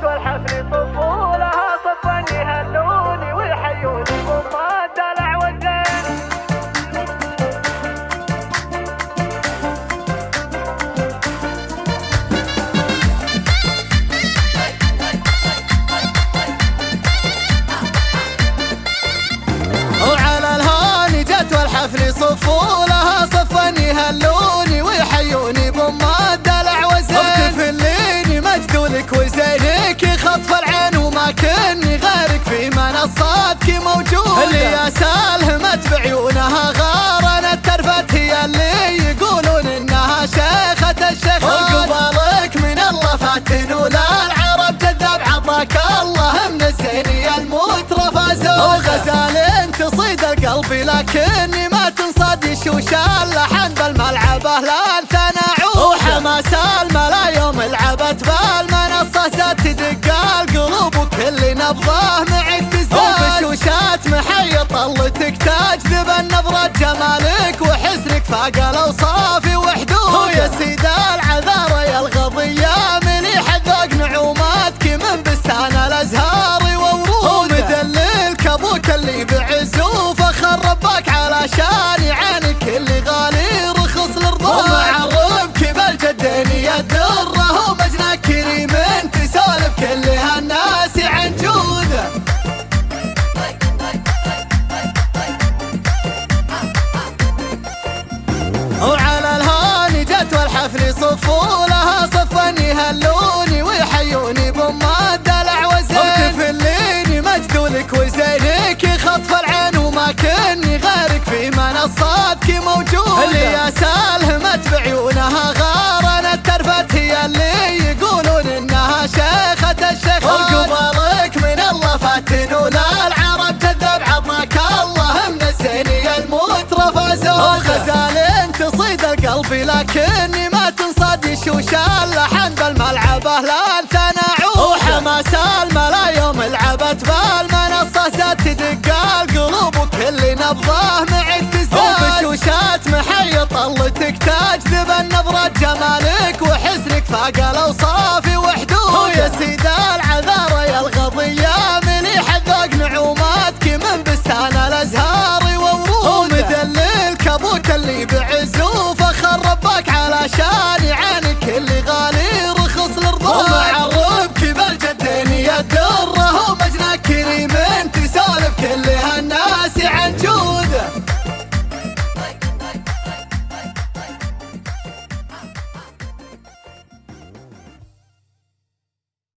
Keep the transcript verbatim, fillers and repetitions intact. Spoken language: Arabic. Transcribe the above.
جت والحفل طفولها صفا يهلوني ويحيوني بأم الدلع والزين. وعلى الهاني جت والحفل صفولها صفا يهلوني ويحيوني بأم الدلع والزين. وبتفليني مجدولك وزينك يخطف العين وما كني غيرك في منصاتك موجود. اللي يا سالهمت بعيونها غارنت ترفت هي اللي يقولون انها شيخة الشيخات. وقبالك من الله فاتن ولا العرب جذاب عطاك الله من الزيني المترفة زود. وغزال تصيد القلب لكني ما تنصاد يشوش اللحن بالملعبة لا ثناعود. وحماس الملا يوم لعبت بالمنصة زاد تدق القلوب وكل نبضه معك تزداد. وبشوشات محي طلتك تجذب النظرة جمالك وحسنك فاق الاوصاف وحدود. ويا سيد العذارى يا الغضية مليح الذوق نعوماتك من بستان الازهار وورود. ومدللك ابوك اللي بعز وفخر ربك علشان يعانك اللي غالي رخص الرضا. ومعربك بالجدين يا الدره ومجنى كريم تسولف كل هالناس عن جوده. وعلى الهاني جت والحفل صفولها صفا يهلوني ويحيوني بأم الدلع والزين. وبتفليني مجدولك وزينك يخطف العين وما كني غيرك في منصاتك موجود. اللي يا سالهمت بعيونها غارنت ترفت هي اللي يقولون انها شيخة الشيخات. وقبالك من الله فاتن ولا العرب جذاب عطاك الله من الزيني المترفة زود. وغزال تصيد القلب لكني ما تنصاد يشوش اللحن بالملعبة لا ثناعود. وحماس الملا يوم لعبت بالمنصة زاد تدق القلوب وكل نبضه معك تزداد. وبشوشات محي طلتك تجذب النظرة جمالك وحسنك فاق الاوصاف